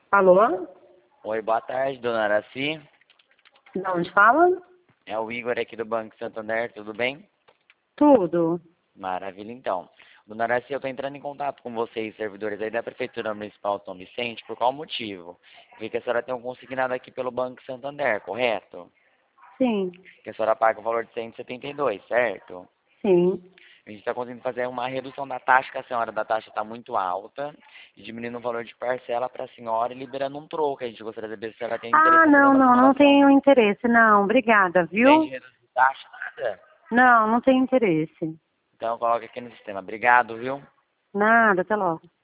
Alô? Oi, boa tarde, dona Araci. De onde fala? É o Igor aqui do Banco Santander, tudo bem? Tudo. Maravilha, então. Dona Araci, eu estou entrando em contato com vocês, servidores aí da Prefeitura Municipal de São Vicente, por qual motivo? Vi que a senhora tem um consignado aqui pelo Banco Santander, correto? Sim, Que a senhora paga o valor de 172, certo? sim. A gente está conseguindo fazer uma redução da taxa, que a senhora da taxa está muito alta, e diminuindo o valor de parcela para a senhora e liberando um troco. A gente gostaria de saber se a senhora tem Ah, interesse em fazer não, uma não, não simulação. tenho interesse, não. Obrigada, Tem de viu? reduzir taxa, nada? Não, não tenho interesse. Então coloca aqui no sistema. Obrigado, viu? Nada, até logo.